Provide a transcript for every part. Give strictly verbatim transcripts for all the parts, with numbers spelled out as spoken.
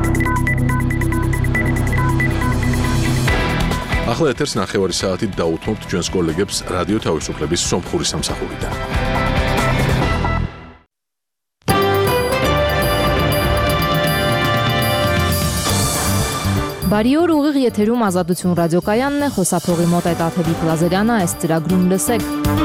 ახლა ეთერს ნახევარი საათით დაუთმობთ ჩვენს კოლეგებს რადიო თავისუფლების სომხური სამსახურიდან. Բարի օր, ուղիղ եթերում Ազատություն ռադիոկայանն է, խոսափողի մոտ է Տաթևիկ Լազարյանը, այս ծրագրում լսեք։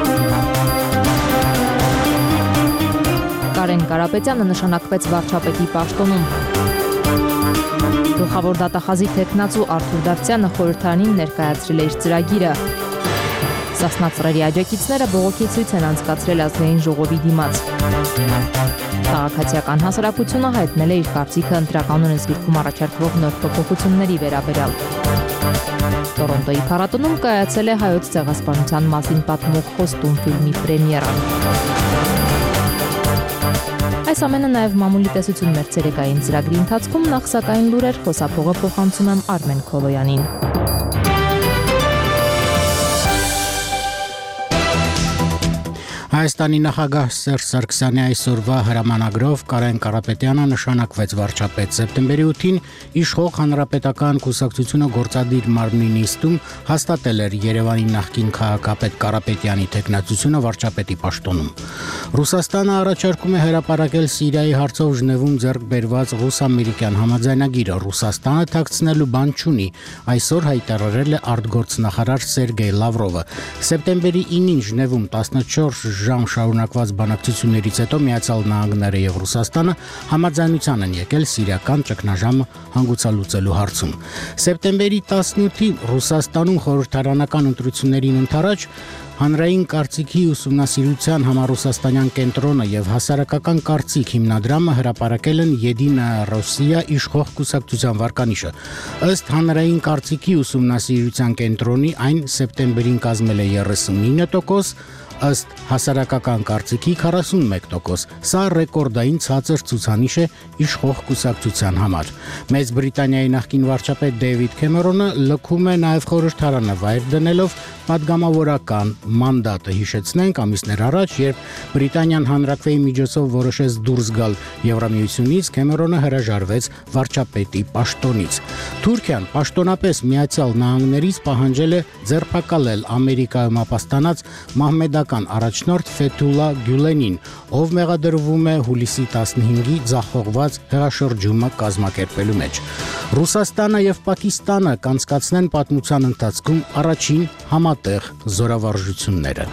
Կարեն Կարապետյանը նշանակվեց վարչապետի պաշտոնում։ Գլխավոր դատախազի թեկնածու Արթուր Դավթյանը խորհրդարանին ներկայացրել է իր ծրագիրը։ Սասնա ծռերի աջակիցները բողոքի ցույց են անցկացրել ազգային ժողովի դիմաց։ Քաղաքացիական հասարակությունը հայտնել է իր կարծիքը ընտրական օրենսգիրքում առաջարկվող նոր փոփոխությունների վերաբերյալ։ Տորոնտոյի փառատոնում կայացել է հայոց ցեղասպանության մասին պատմող խոստում ֆիլմի պրեմիերան։ Այս ամենը նաև մամուլի տեսություն մեր ցերեկային ծրագրի ընթացքում նախ սակայն լուրեր խոսափողը փոխանցում եմ Արմեն Քոլոյանին։ Հայաստանի նախագահ Սերժ Սարգսյանի այսօրվա հրամանագրով Կարեն Կարապետյանը նշանակվեց վարչապետ։ Սեպտեմբերի ութին իշխող հանրապետական կուսակցությունը գործադիր մարմնի նիստում հաստատել էր Երևանի նախկին քաղաքապետ Կարապետյանի թեկնածությունը վարչապետի պաշտոնում։ Ռուսաստանը առաջարկում է հրապարակել Սիրիայի հարցով Ժնևում ձեռք բերված ռուս-ամերիկյան համաձայնագիրը։ Ռուսաստանը թաքցնելու բան չունի, այսօր հայտարարել է արտգործնախարար Սերգեյ Լավրովը։ Սեպտեմբերի ինին Ժնևում տասնչորս ժամ շարունակված բանակցություններից հետո Միացյալ Նահանգները եւ Ռուսաստանը համաձայնության են եկել սիրիական ճգնաժամը հանգուցալուծելու հարցում։ Սեպտեմբերի տասնութին Ռուսաստանում խորհրդարանական ընտրություններին ընդառաջ Հանրային կարծիքի ուսումնասիրության համառուսաստանյան կենտրոնը եւ հասարակական կարծիք հիմնադրամը հրապարակել են Եդինա Ռոսիա իշխող կուսակցության վարկանիշը։ Ըստ հանրային կարծիքի ուսումնասիրության կենտրոնի այն սեպտեմբերին կազմել է երեսունինը տոկոս, ըստ հասարակական կարծիքի քառասունմեկ տոկոս։ Սա ռեկորդային ցածր ցուցանիշ է իշխող կուսակցության համար։ Մեծ Բրիտանիայի նախկին վարչապետ Դեյվիդ Քեմերոնը լքում է նաև խորհրդարանը վայր դնելով պատգամավորական մանդատը։ Հիշեցնենք, ամիսներ առաջ, երբ Բրիտանիան հանրակրվեի միջոցով որոշեց դուրս գալ Եվրամիությունից, Քեմերոնը հրաժարվեց վարչապետի պաշտոնից։ Թուրքիան պաշտոնապես Միացյալ Նահանգներից պահանջել է ձերբակալել Ամերիկայում ապաստանած մահմեդական առաջնորդ Ֆեթուլա Գյուլենին, ով մեղադրվում է հուլիսի տասնհինգի ձախողված հեղաշրջումը կազմակերպելու մեջ։ Ռուսաստանը եւ Պակիստանը կանցկացնեն պատմության ընթացքում առաջին համատեղ զորավարժությունները։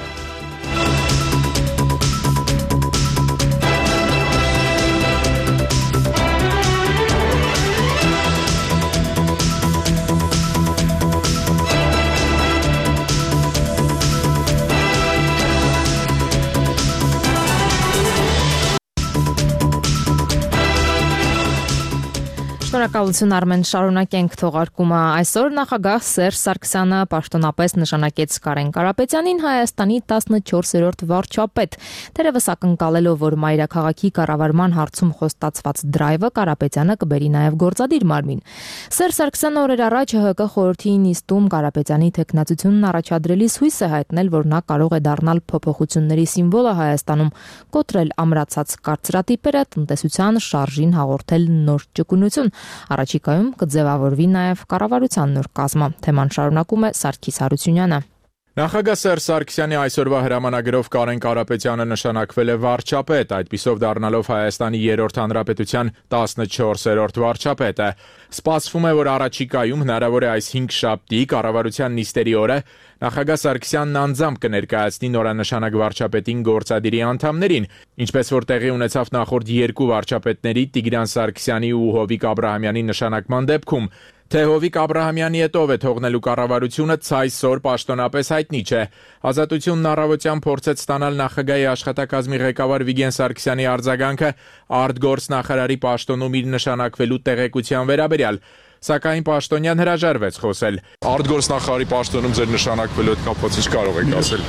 Շնորհակալություն Արմեն, շարունակենք թողարկումը։ Այսօր նախագահ Սերժ Սարգսյանը պաշտոնապես նշանակեց Կարեն Կարապետյանին Հայաստանի տասնչորսերորդ վարչապետ, թերևս ակնկալելով, որ մայրաքաղաքի կառավարման հարցում խոստացված դրայվը Կարապետյանը կբերի նաև գործադիր մարմին։ Սերժ Սարգսյանը օրեր առաջ ՀՀԿ խորհրդի նիստում Կարապետյանի թեկնածությունն առաջադրելիս հույս է հայտնել, որ նա կարող է դառնալ փոփոխությունների սիմվոլը Հայաստանում, կոտրել ամրացած կարծրատիպերը, տնտեսության շարժին հաղորդել նոր ճկունություն։ Առաջիկայում կձևավորվի նաև կառավարության նոր կազմը։ Թեման շարունակում է Սարգիս Հարությունյանը։ Նախագահ Սերժ Սարգսյանի այսօրվա հրամանագրով Կարեն Կարապետյանը նշանակվել է վարչապետ, այդպիսով դառնալով Հայաստանի երրորդ հանրապետության տասնչորսերորդ վարչապետը։ Սպասվում է, որ առաջիկայում հնարավոր է այս հինգշաբթի կառավարության նիստերի օրը նախագահ Սարգսյանն անձամբ կներկայացնի նորանշանակ վարչապետին գործադիրի անդամներին, ինչպես որ տեղի ունեցավ նախորդ երկու վարչապետների Տիգրան Սարգսյանի ու Հովիկ Աբրահամյանի նշանակման դեպքում։ Թե Հովիկ Աբրահամյանի հետ ով է թողնելու կառավարությունը ցայսօր պաշտոնապես հայտնի չէ։ Ազատությունն առավոտյան փորձեց ստանալ նախագահի աշխատակազմի ղեկավար Վիգեն Սարգսյանի արձագանքը արտգործնախարարի պաշտոնում իր նշանակվելու տեղեկության վերաբերյալ, սակայն պաշտոնյան հրաժարվեց խոսել։ Արտգործնախարարի պաշտոնում ձեր նշանակվելու հետ կապված ինչ կարող եք ասել։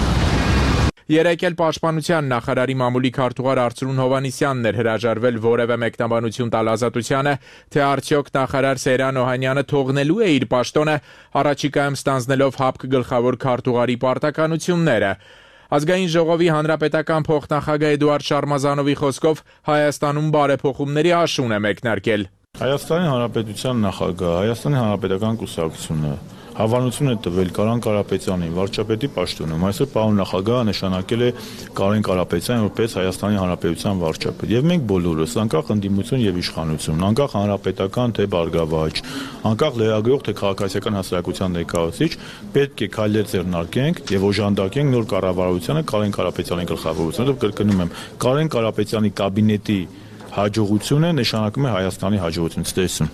Երեկ էլ պաշտպանության նախարարի մամուլի քարտուղար Արծրուն Հովհաննիսյանն էր հրաժարվել որևէ մեկնաբանություն տալ Ազատությանը, թե արդյոք նախարար Սեյրան Օհանյանը թողնելու է իր պաշտոնը, առաջիկայում ստանձնելով ՀԱՊԿ գլխավոր քարտուղարի պարտականությունները։ Ազգային ժողովի հանրապետական փոխնախագահ Էդուարդ Շարմազանովի խոսքով Հայաստանում բարեփոխումների աշուն է մեկնարկել։ Հայաստանի Հանրապետության նախագահ, Հայաստանի Հանրապետական կուսակցությունը հավանություն է տվել Կարեն Կարապետյանին վարչապետի պաշտոնում։ Այսօր պարոն նախագահը նշանակել է Կարեն Կարապետյանին որպես Հայաստանի Հանրապետության վարչապետ։ Եվ մենք բոլորս, անկախ ընդդիմություն եւ իշխանություն, անկախ հանրապետական թե բարգավաճ, անկախ լրագրող թե քաղաքացիական հասարակության ներկայացուցիչ, պետք է քայլեր ձեռնարկենք եւ օժանդակենք նոր կառավարությանը Կարեն Կարապետյանի գլխավորությամբ։ Կրկնում եմ, Կարեն Կարապետյանի կաբինետի հաջողությունը նշանակում է Հայաստանի հաջողություն։ Ցտեսություն։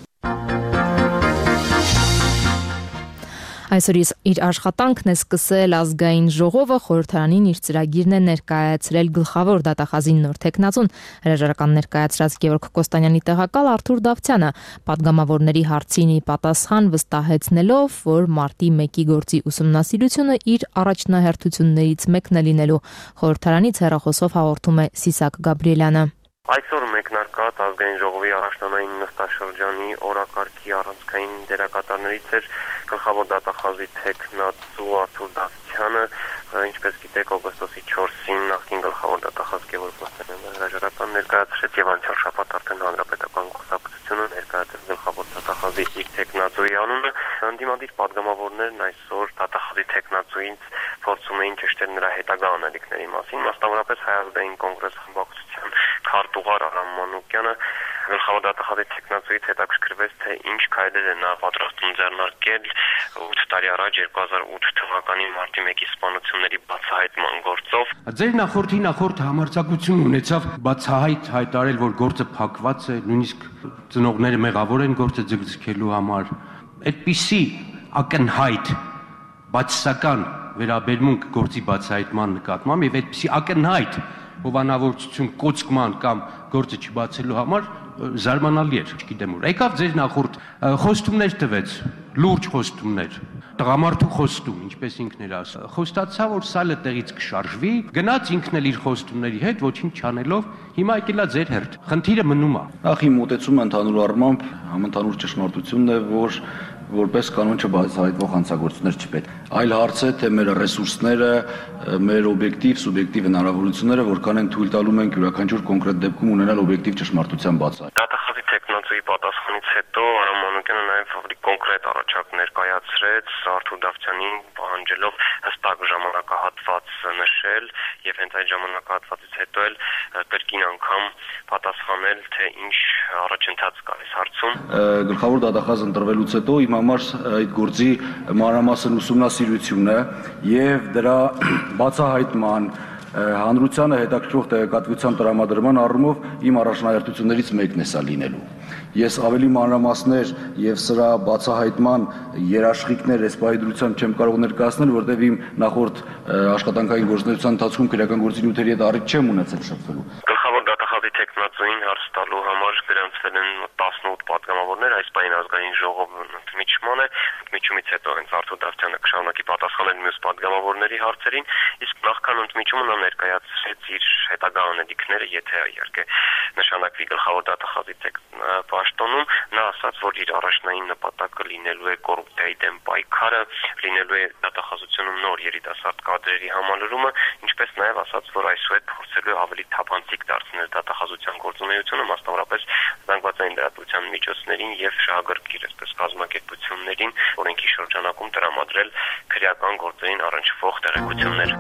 Այսօր իր աշխատանքն է սկսել ազգային ժողովը, խորհրդարանին իր ծրագիրն է ներկայացրել գլխավոր դատախազին նոր տեխնացուն, հրաժարական ներկայացրած Գևորգ Կոստանյանի տեղակալ Արթուր Դավթյանը, պատգամավորների հարցին պատասխան վստահեցնելով, որ մարտի մեկի գործի ուսումնասիրությունը իր առաջնահերթություններից մեկն է լինելու։ Խորհրդարանից հեռախոսով հաղորդում է Սիսակ Գաբրիելյանը։ Այսօր մեկնարկած ազգային ժողովի առաջնային նստաշրջանի օրակարգի առանցքային դերակատարներից էր գլխավոր դատախազի տեխնացու Արթուր Դավթյանը, ինչպես գիտեք, օգոստոսի չորսին նախկին գլխավոր դատախազ Գևորգ Կոստանյանը հրաժարական ներկայացրեց եւ անցյալ շաբաթ արդեն հանրապետական կուսակցությունը ներկայացրեց գլխավոր դատախազի իր տեխնացուի անունը։ Ընդդիմադիր պատգամավորներն այսօր դատախազի տեխնացուից փորձում էին ճշտել նրա հետագա անելիքների մասին, մասնավորապես Հայ ազգային կոնգրես խմբակցության քարտուղար Արամ Մանուկյանը գլխավոր դատախազի տեխնացուից հետաքրքրվեց, թե ինչ քայլեր է նա պատրաստում ձեռնարկել ութ տարի առաջ երկու հազար ութ թվականի մարտի մեկի սպանությունների բացահայտման գործով։ Ձեր նախորդի նախորդ համարձակություն ունեցավ բացահայտ հայտարարել, որ գործը փակված է, նույնիսկ ծնողները մեղավոր են գործը ձգձգելու համար։ Այդպիսի ակնհայտ բացասական վերաբերմունք գործի բացահայտման նկատմամբ եւ այդպիսի ակնհայտ հովանավորություն կոծկման կամ գործը չբացելու համար զարմանալի էր, չգիտեմ ուր։ Եկավ ձեր նախորդ խոստումներ տվեց, լուրջ խոստումներ, տղամարդու խոստում, ինչպես ինքն էր ասել։ Խոստացա, որ սալը տեղից կշարժվի, գնաց ինքն էլ իր խոստումների հետ, ոչինչ չանելով, հիմա եկելա ձեր հերթ։ Խնդիրը մնում է։ Նախ իմ մոտեցումը ընդհանուր առմամբ համընդհանուր ճշմարտությունն է, որ որպես կանոն չբացահայտվող հանցագործություններ չպետք։ Այլ հարց է, թե մեր ռեսուրսները, մեր օբյեկտիվ, սուբյեկտիվ հնարավորությունները որքան են թույլ տալու մենք յուրաքանչյուր կոնկրետ դեպքում ունենալ օբյեկտիվ ճշմարտության բացահայտ։ Դատախազի տեխնացուի պատասխանից հետո Արամ Մանուկյանը նաև ավելի կոնկրետ առաջարկ ներկայացրեց Արթուր Դավթյանին, պահանջելով հստակ ժամանակահատված նշել եւ հենց այդ ժամանակահատվածից հետո էլ կրկին անգամ պատասխանել, թե ինչ առաջընթաց կա այս հարցում։ Գլխավոր դատախազ ընտրվելուց հետո իմ համար այդ գործի մանրամասն ուսումնասիրությունը եւ դրա բացահայտման հանրությանը հետաքրքրող տեղեկատվության տրամադրման առումով իմ առաջնահերթություններից մեկն է սա լինելու։ Ես ավելի մանրամասներ եւ սրա բացահայտման երաշխիքներ այս պահի դրությամբ չեմ կարող ներկայացնել, որտեղ իմ նախորդ աշխատանքային գործունեության ընթացքում քրեական գործի նյութերի հետ առիթ չեմ ունեցել շփվելու։ Գլխավոր դատախազի տեխնացուին հարց տալու համար գրանցվել են տասնութ պատգամավորներ, այս պահին ազգային ժողովը ընդմիջման է, ընդմիջումից հետո հենց Արթուր Դավթյանը կշարունակի պատասխանել մյուս պատգամավորների հարցերին, իսկ նախքան ընդմիջումը նա ներկայացրեց իր հետագա անելիքները, եթե իհարկե նշանակվի գլխավոր դատախազի պաշտոնում, նա ասաց, որ իր առաջնային նպատակը լինելու է կոռուպցիայի դեմ պայքարը, լինելու է դատախազությունում նոր երիտասարդ կադրերի համալրումը, ինչպես նաև ասաց, որ այսուհետ փորձելու է ավելի թափանցիկ դարձնել դատախազության գործունեությունը, մասնավորապես զանգվածային լրատվության միջոցներին եւ շահագրգիռ այսպես կազմակերպություններին, օրենքի շրջանակում տրամադրել քրեական գործերին առնչվող տեղեկություններ։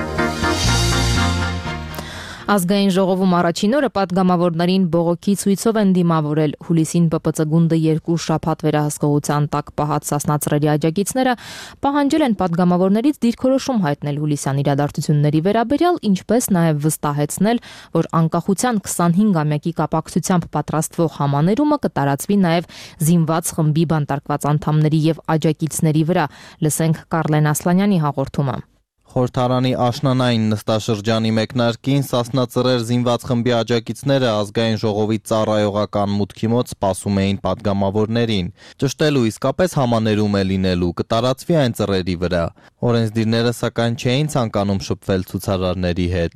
Ազգային ժողովում առաջին օրը պատգամավորներին բողոքի ցույցով են դիմավորել։ Հուլիսին Պ Պ Ց գունդը երկու շաբաթ վերահսկողության տակ պահած Սասնա-Ծռերի աջակիցները պահանջել են պատգամավորներից դիրքորոշում հայտնել հուլիսյան իրադարձությունների վերաբերյալ, ինչպես նաև վստահեցնել, որ անկախության քսանհինգամյակի կապակցությամբ պատրաստվող համաներումը կտարածվի նաև զինված խմբի բանտարկված անդամների եւ աջակիցների վրա։ Լսենք Կարլեն Ասլանյանի հաղորդումը։ Խորհրդարանի աշնանային նստաշրջանի մեկնարկին Սասնա-Ծռեր զինված խմբի աջակիցները ազգային ժողովի ծառայողական մուտքի մոտ սպասում էին պատգամավորներին։ Ճշտելու իսկապես համաներում է լինելու, կտարածվի այն ծռերի վրա։ Օրենսդիրները սակայն չէին ցանկանում շփվել ցուցարարների հետ։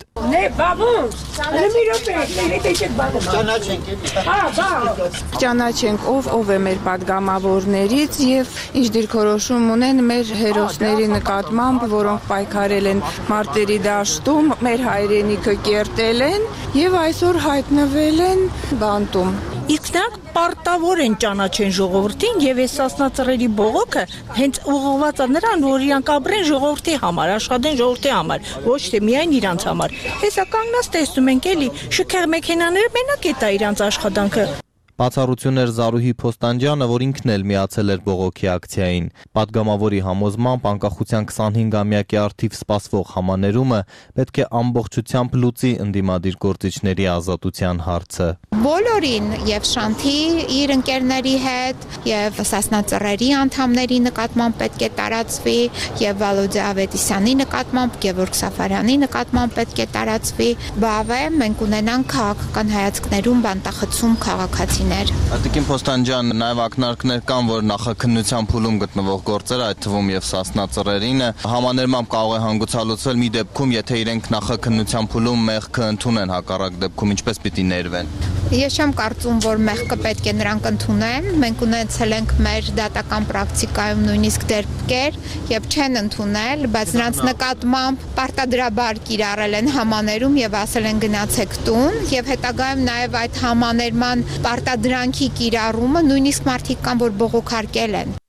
Ճանաչենք ով ով է մեր պատգամավորներից եւ ինչ դիրքորոշում ունեն մեր հերոսների նկատմամբ, որոնք պայքարել են մարտերի դաշտում, մեր հայրենիքը կերտել են եւ այսօր հայտնվել են բանտում։ Իսկ նրանք պարտավոր են ճանաչեն ժողովրդին եւ այս սասնածռերի բողոքը հենց ուղղված է նրան, որ իրանք ապրեն ժողովրդի համար, աշխատեն ժողովրդի համար, ոչ թե միայն իրանց համար։ Հեսա կանգնած տեսնում ենք էլի, շքեղ մեքենաները մենակ է տա իրանց աշխատանքը։ Բացառություն էր Զարուհի Փոստանջյանը, որ ինքն էլ միացել էր բողոքի ակցիային։ Պատգամավորի համոզմամբ անկախության քսանհինգամյակի առթիվ սպասվող համաներումը պետք է ամբողջությամբ լուծի ընդդիմադիր գործիչների ազատության հարցը։ Բոլորին եւ Շանթի իր ընկերների հետ եւ Սասնածռերի անդամների նկատմամբ պետք է տարածվի եւ Վալոդե Ավետիսյանի նկատմամբ, Գևորգ Սաֆարյանի նկատմամբ պետք է տարածվի։ Բավե մենք ունենանք քաղաքական հայացքներում բանտախցում քաղաքացի Ատիկին Փոստանջյան, նաև ակնարկներ կան, որ նախաքննության փուլում գտնվող գործեր, այդ թվում եւ Սասնածռերինը համաներմամբ կարող է հանգուցալուծվել մի դեպքում, եթե իրենք նախաքննության փուլում մեղքը ընդունեն, հակառակ դեպքում ինչպես պիտի ներվեն։ Ես չեմ կարծում, որ մեղքը պետք է նրանք ընդունեն։ Մենք ունեցել ենք մեր դատական պրակտիկայում նույնիսկ դեպքեր եւ չեն ընդունել, բայց նրանց նկատմամբ պարտադրաբար կիրառել են համաներում եւ ասել են գնացեք տուն եւ հետագայում նաեւ այդ համաներման պարտադրանքի կիրառումը նույնիսկ մարդիկ կան, որ բողոքարկել են։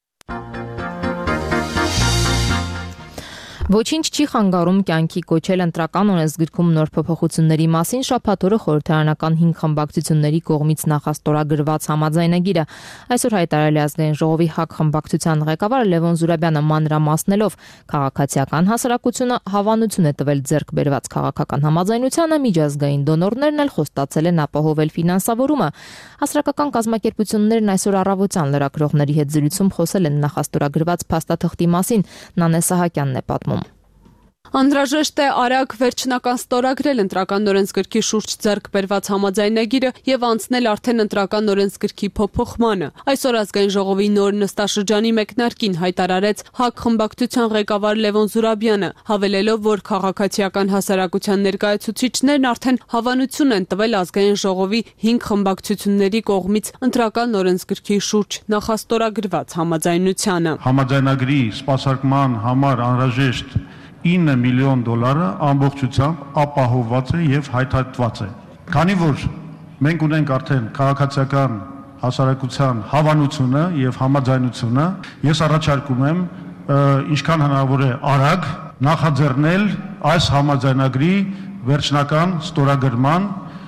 Ոչինչ չի խանգարում կյանքի կոչել ընտրական օրենսգրքում նոր փոփոխությունների մասին շաբաթ օրը խորհրդարանական հինգ խմբակցությունների կողմից նախաստորագրված համաձայնագիրը։ Այսօր հայտարարել է ազգային ժողովի ՀԱԿ խմբակցության ղեկավար Լևոն Զուրաբյանը մանրամասնելով քաղաքացիական հասարակությունը հավանություն է տվել ձեռք բերված քաղաքական համաձայնությանը, միջազգային դոնորներն էլ խոստացել են ապահովել ֆինանսավորումը։ Հասարակական կազմակերպություններն այսօր առավոտյան լրագրողների հետ զրույցում խոսել են նախաստորագրված փաստաթղթի մասին։ Նանե Սահակյանն է պատմում։ Անհրաժեշտ է արագ վերջնական ստորագրել ընտրական օրենսգրքի շուրջ ձեռք բերված համաձայնագիրը եւ անցնել արդեն ընտրական օրենսգրքի փոփոխմանը։ Այսօր ազգային ժողովի նոր նստաշրջանի մեկնարկին հայտարարեց ՀԱԿ խմբակցության ղեկավար Լևոն Զուրաբյանը, հավելելով, որ քաղաքացիական հասարակության ներկայացուցիչներն արդեն հավանություն են տվել ազգային ժողովի հինգ խմբակցությունների կողմից ընտրական օրենսգրքի շուրջ նախաստորագրված համաձայնությանը։ Համաձայնագրի սպասարկման համար անհրաժեշտ ինը միլիոն դոլարը ամբողջությամբ ապահովված է եւ հայտարարված է։ Քանի որ մենք ունենք արդեն քաղաքացիական հասարակության հավանությունը եւ համաձայնությունը, ես առաջարկում եմ ինչքան հնարավոր է արագ նախաձեռնել այս համաձայնագրի վերջնական ստորագրման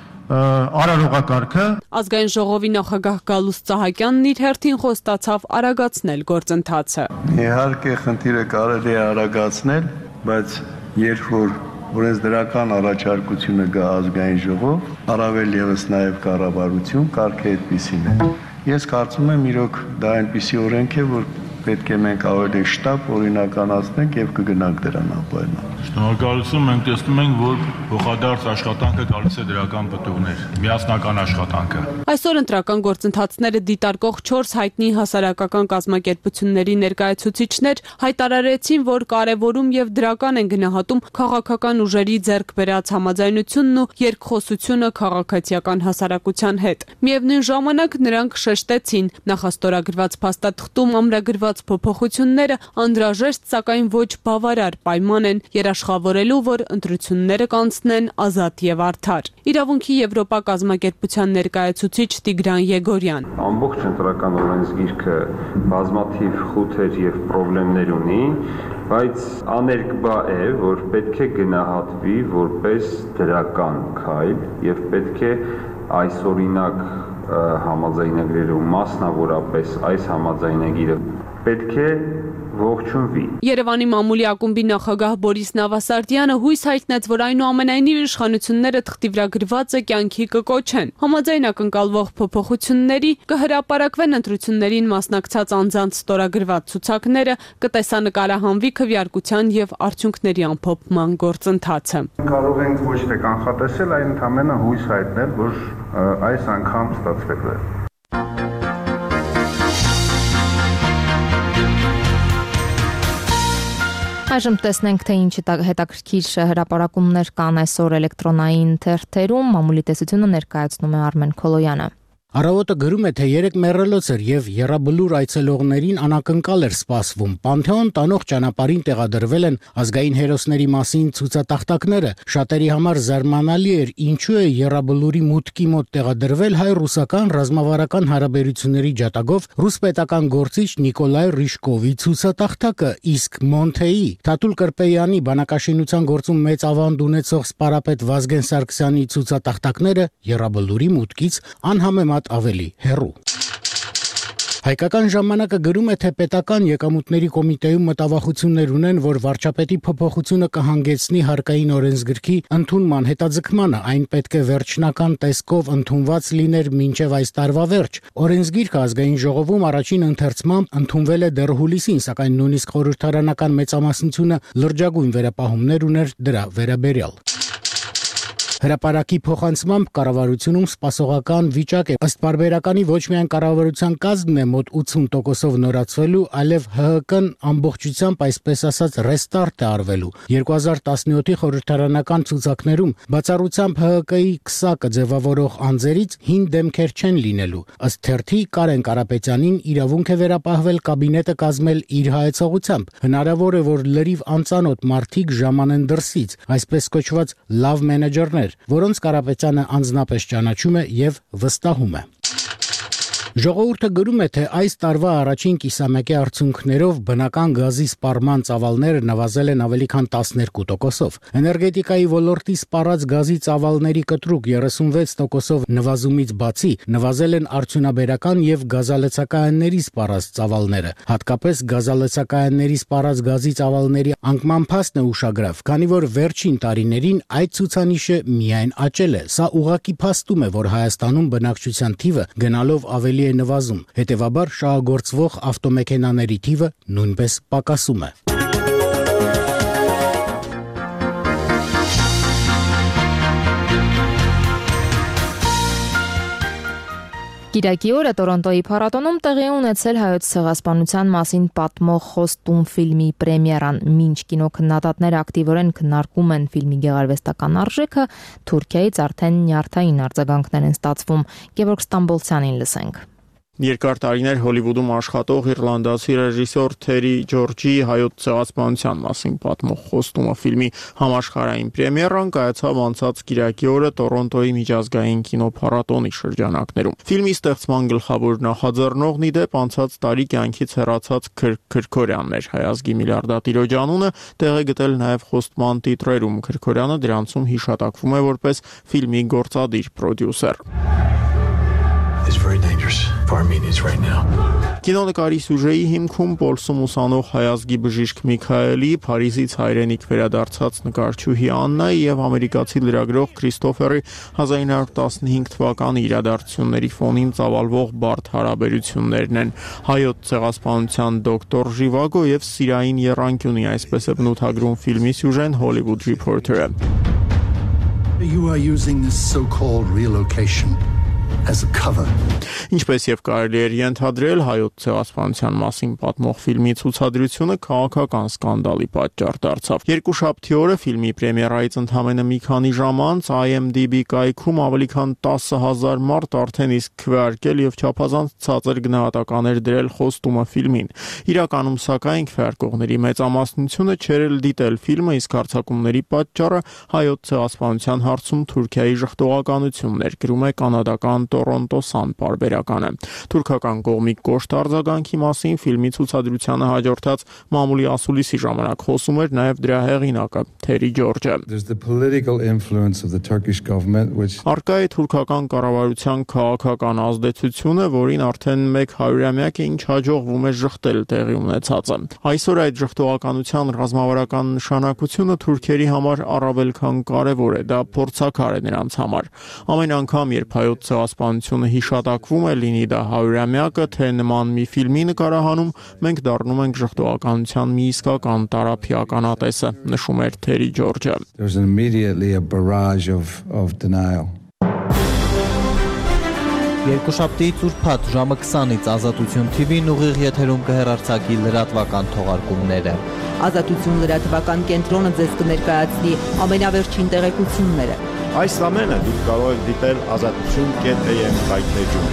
արարողակարգը։ Ազգային ժողովի նախագահ Գալուստ Սահակյանն իր հերթին խոստացավ արագացնել գործընթացը։ Իհարկե խնդիրը կարելի է արագացնել, բայց երբ որ օրենսդրական առաջարկությունը գա ազգային ժողով, առավել եւս նաեւ կառավարություն կարգը այդպիսին է։ Ես կարծում եմ իրոք դա այնպիսի օրենք է, որ պետք է մենք ավելի շտապ օրինականացնենք եւ կգնանք դրան ապահովել։ Շնորհակալություն, մենք տեսնում ենք, որ փոխադարձ աշխատանքը գալիս է դրական պտուղներ, միասնական աշխատանքը։ Այսօր ընտրական գործընթացները դիտարկող չորս հայտնի հասարակական կազմակերպությունների ներկայացուցիչներ հայտարարեցին, որ կարևորում եւ դրական են գնահատում քաղաքական ուժերի ձեռք բերած համաձայնությունն ու երկխոսությունը քաղաքացիական հասարակության հետ։ Միևնույն ժամանակ նրանք շեշտեցին, նախաստորագրված փաստաթղթում ամրագրված փոփոխությունները անհրաժեշտ, սակայն ոչ բավարար պայման են երաշխավորելու, որ ընտրությունները կանցնեն ազատ եւ արդար։ Իրավունքի Եվրոպա կազմակերպության ներկայացուցիչ Տիգրան Եգորյան։ Ամբողջ ընտրական օրենսգիրքը բազմաթիվ խութեր եւ խնդիրներ ունի, բայց աներկբա է, որ պետք է գնահատվի որպես դրական քայլ եւ պետք է այս օրինակ համաձայնագրերում մասնավորապես այս համաձայնագիրը պետք է ողջունվի։ Երևանի մամուլի ակումբի նախագահ Բորիս Նավասարդյանը հույս հայտնեց, որ այնուամենայնիվ իշխանությունները թղթի վրա գրվածը կյանքի կկոչեն։ Համաձայնակ ընկալվող փոփոխությունների կհրապարակվեն ընտրություններին մասնակցած անձանց ստորագրված ցուցակները, կտեսանկարահանվի քվեարկության եւ արդյունքների ամփոփման գործընթացը։ Կարող ենք ոչ թե կանխատեսել, այլ ընդհանրապես հույս հայտնել, որ այս անգամ ստացվելու է։ Այժմ տեսնենք, թե ինչ հետաքրքիր հրապարակումներ կան այսօր էլեկտրոնային թերթերում։ Մամուլի տեսությունը ներկայացնում է Արմեն Քոլոյանը։ Առավոտը գրում է, թե երեք մեռելոց էր եւ եռաբլուր այցելողներին անակնկալ էր սպասվում։ Պանթեոն տանող ճանապարհին տեղադրվել են ազգային հերոսների մասին ցուցատախտակները։ Շատերի համար զարմանալի էր, ինչու է եռաբլուրի մուտքի մոտ տեղադրվել հայ-ռուսական ռազմավարական հարաբերությունների ջատագով ռուս պետական գործիչ Նիկոլայ Ռիշկովի ցուցատախտակը, իսկ Մոնթեի Թաթուլ Կրպեյանի բանակաշինության գործում մեծ ավանդ ունեցող սպարապետ Վազգեն Սարգսյանի ցուցատախտակները եռաբլուրի մուտքից անհամեմատ ավելի հեռու։ Հայկական ժամանակը գրում է, թե պետական եկամուտների կոմիտեում մտավախություններ ունեն, որ վարչապետի փոփոխությունը կհանգեցնի հարկային օրենսգրքի ընդունման հետաձգմանը, այն պետք է վերջնական տեսքով ընդունված լիներ մինչև այս տարվա վերջ։ Օրենսգիրքը ազգային ժողովում առաջին ընթերցմամբ ընդունվել է դեռ հուլիսին, սակայն նույնիսկ խորհրդարանական մեծամասնությունը լրջագույն վերապահումներ ուներ դրա վերաբերյալ։ Հրապարակի փոխանցմամբ կառավարությունում սպասողական վիճակ է։ Ըստ պարբերականի ոչ միայն կառավարության կազմն է մոտ ութսուն տոկոսով նորացվելու, այլև ՀՀԿ-ն ամբողջությամբ, այսպես ասած, ռեստարտ է արվելու։ երկու հազար տասնյոթի խորհրդարանական ցուցակներում բացառությամբ ՀՀԿ-ի քսակը ձևավորող անձերից հին դեմքեր չեն լինելու։ Ըստ թերթի Կարեն Կարապետյանին իրավունք է վերապահվել կաբինետը կազմել իր հայեցողությամբ։ Հնարավոր է, որ լրիվ անծանոթ մարդիկ ժամանեն դրսից, այսպես կոչված լավ մենեջերներ, որոնց Կարապետյանը անձնապես ճանաչում է եւ վստահում է։ Ժողովուրդը գրում է, թե այս տարվա առաջին կիսամյակի արդյունքներով բնական գազի սպառման ծավալները նվազել են ավելի քան տասներկու տոկոսով։ Էներգետիկայի ոլորտի սպառած գազի ծավալների կտրուկ երեսունվեց տոկոսով նվազումից բացի նվազել են արդյունաբերական եւ գազալցակայանների սպառած ծավալները։ Հատկապես գազալցակայանների սպառած գազի ծավալների անկման փաստն է ուշագրավ, քանի որ վերջին տարիներին այդ ցուցանիշը միայն աճել է։ Սա ուղղակի փաստում է, որ Հայաստանում բնակչության թիվը գնալով ավելի է նվազում, հետևաբար շահագործվող ավտոմեքենաների թիվը նույնպես պակասում է։ Կիրակի օրը Տորոնտոյի փառատոնում տեղի ունեցել հայոց ցեղասպանության մասին պատմող խոստում ֆիլմի պրեմիերան։ Մինչ կինոքննադատները ակտիվորեն քննարկում են ֆիլմի գեղարվեստական արժեքը, Թուրքիայից արդեն նյարդային արձագանքներ են ստացվում։ Գևորգ Ստամբոլցյանին լսենք։ Երկար տարիներ Հոլիվուդում աշխատող իռլանդացի ռեժիսոր Թերի Ջորջի հայոց ցեղասպանության մասին պատմող խոստումը ֆիլմի համաշխարհային պրեմիերան կայացավ անցած կիրակի օրը Տորոնտոյի միջազգային կինոփառատոնի շրջանակներում։ Ֆիլմի ստեղծման գլխավոր նախաձեռնողն ի դեպ անցած տարի կյանքից հեռացած Քրկ Քրքորյանն էր։ Հայազգի միլիարդատիրոջ անունը տեղ է գտել նաև խոստման տիտրերում։ Քրքորյանը դրանցում հիշատակվում է որպես ֆիլմի գործադիր պրոդյուսեր։ It's very dangerous for Armenians right now. Կինոնկարի սյուժեի հիմքում Պոլսում ուսանող հայազգի բժիշկ Միքայելի, Փարիզից հայրենիք վերադարձած նկարչուհի Աննայի եւ ամերիկացի լրագրող Քրիստոֆերի հազար ինը հարյուր տասնհինգ թվականի իրադարձությունների ֆոնին ծավալվող բարդ հարաբերություններն են։ Հայոց ցեղասպանության դոկտոր Ժիվագո եւ սիրային եռանկյունի, այսպես է բնութագրում ֆիլմի սյուժեն Hollywood Reporter-ը։ You are using this so-called relocation as a cover. Ինչպես եւ կարելի էր ենթադրել, հայոց ցեղասպանության մասին պատմող ֆիլմի ցուցադրությունը քաղաքական սկանդալի պատճառ դարձավ։ Երկուշաբթի օրը ֆիլմի պրեմիերայից ընդամենը մի քանի ժամ անց I M D B կայքում ավելի քան տասը հազար մարդ արդեն իսկ քվեարկել եւ չափազանց ցածր գնահատականներ դրել խոստումը ֆիլմին։ Իրականում սակայն քվեարկողների մեծամասնությունը չէր էլ դիտել ֆիլմը, իսկ հարձակումների պատճառը հայոց ցեղասպանության հարցում Թուրքիայի ժխտողականությունն էր, գրում է կանադական Toronto Sun պարբերականը։ Թուրքական կողմի կոշտ արձագանքի մասին ֆիլմի ցուցադրությանը հաջորդած մամուլի ասուլիսի ժամանակ խոսում էր նաև դրա հեղինակը Թերի Ջորջը։ Արկա է թուրքական կառավարության քաղաքական ազդեցությունը, որին արդեն մեկ հարյուրամյակ է ինչ հաջողվում է ժխտել տեղի ունեցածը։ Այսօր այդ ժխտողականության ռազմավարական նշանակությունը թուրքերի համար առավել քան կարևոր է, դա փորձաքար է նրանց համար։ Ամեն անգամ, երբ հայոց ցեղասպանությունը հիշատակվում է, լինի դա հարյուրամյակը, թե նման մի ֆիլմի նկարահանում, մենք դառնում ենք ժխտողականության մի իսկական տարափիականատեսը, նշում էր Թերի Ջորջը։ There's immediately a barrage of of denial. Երկուշաբթիից ուրբաթ ժամը քսանից Ազատություն T V-ն ուղիղ եթերում կհեռարձակի լրատվական թողարկումները։ Ազատություն լրատվական կենտրոնը ձեզ կներկայացնի ամենավերջին տեղեկությունները։ Այս ամենը դուք կարող եք դիտել ազատություն կետ էյ էմ կայքէջում։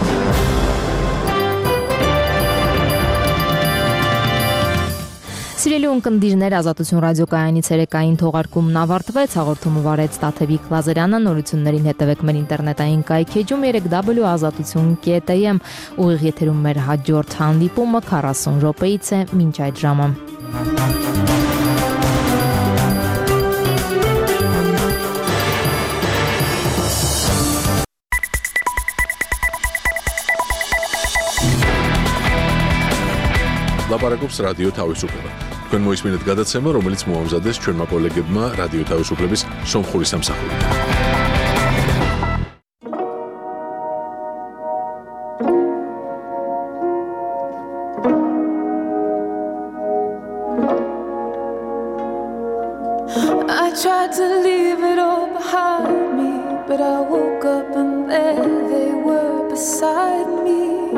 Սիրելի ունկնդիրներ, Ազատություն ռադիոկայանի ցերեկային թողարկումն ավարտվեց, հաղորդումը վարեց Տաթևիկ Լազարյանը, նորություններին հետևեք մեր ինտերնետային կայքէջում երեք դաբլյու ազատություն կետ էյ էմ, ուղիղ եթերում մեր հաջորդ հանդիպումը քառասուն րոպեից է, մինչ այդ ժամը։ Լապարակობს ռադիո თავისუფლება։ Თქვენ მოისმინეთ გადაცემა, რომელიც მოამზადეს ჩვენმა კოლეგებმა რადიო თავისუფლების სომხური სამსახურით. I tried to leave it all behind me, but I woke up and there they were beside me.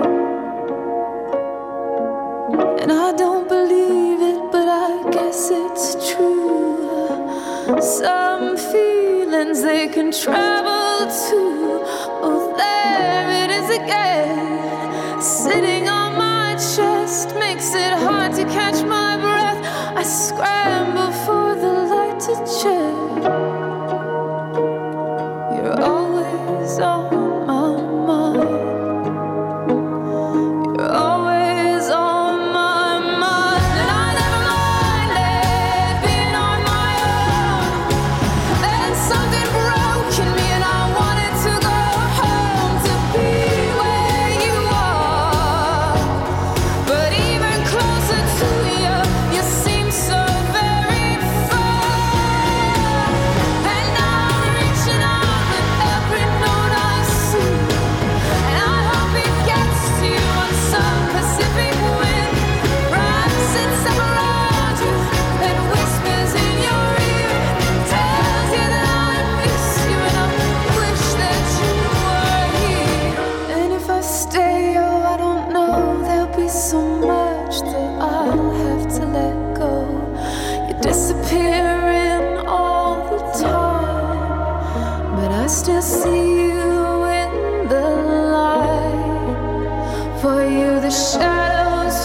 And I don't believe it, but I guess it's true. Some feelings they can travel to. Oh, there it is again, sitting on my chest, makes it hard to catch my breath. I scramble for the light to check. You're always on my mind. You're always on my mind, and I never minded being on my own. Then something broke in me, and I wanted to go home to be where you are. But even closer to you, you seem so very far. And now I'm reaching out with every note I see, and I hope it gets to you on some Pacific wind. Wraps itself around you and whispers in your ear, tells you that I miss you and I wish that you were here. And if I stay, oh, I don't know, there'll be so much that I'll have to let go. You're disappearing all the time, but I still see you in the light. For you the shadows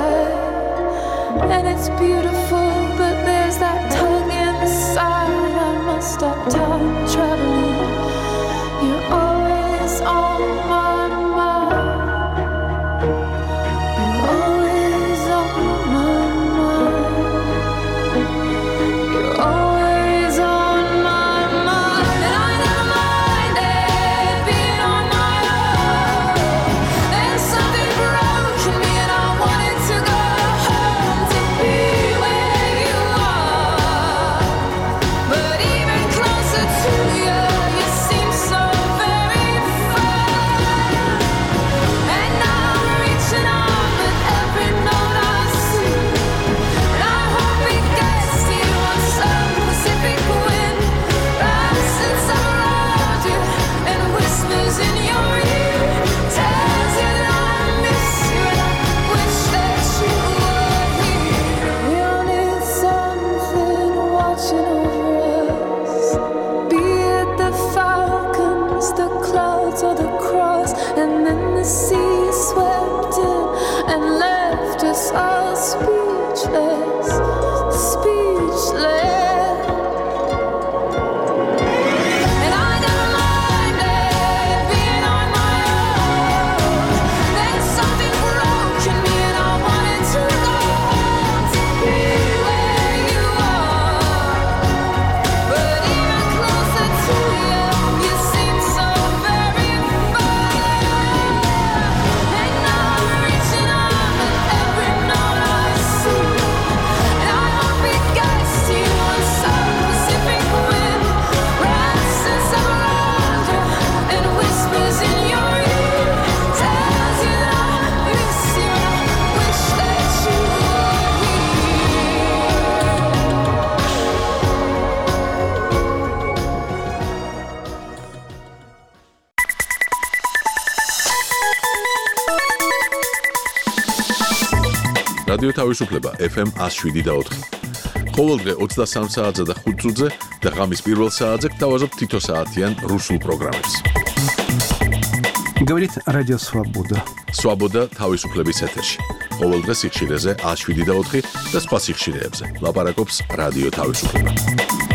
fight, and it's beautiful, but there's that tug inside. I must stop time traveling. You're always on my mind. You're always on my mind. You're always on my mind, and I never minded being on my own. Then something broke in me, and I wanted to go home to be where you are. But even closer to you, you seem so very far. And now I'm reaching out with every note I see, and I hope it gets to you on some Pacific wind. Wraps itself around you and whispers in your ear, tells you that I miss you and I wish that you were here. We all need something watching over us, be it the falcons, the clouds, or the cross. And then the sea swept in and left us all speechless, speechless. And I never minded being on my own. Then something broke in me, and I wanted to go home to be where you are. But even closer to you, you seem so very far. And now I'm reaching out with every note I see, and I hope it gets to you on some Pacific wind. Wraps itself around you and whispers in your ear, tells you that I miss you and I wish that you were რადიო თავისუფლება ეფ ემ one oh seven და ოთხი. ყოველდღე ოცდასამ საათზე და ხუთ წუთზე და ღამის პირველ საათზე გთავაზობ თითო საათიან რუსულ პროგრამებს. Говорит Радио Свобода. Свобода თავისუფლების ეთერში. ყოველ დღე სიხშირეზე ათს შვიდ და ოთხი და სხვა სიხშირეებზე. ლაპარაკობს რადიო თავისუფლება.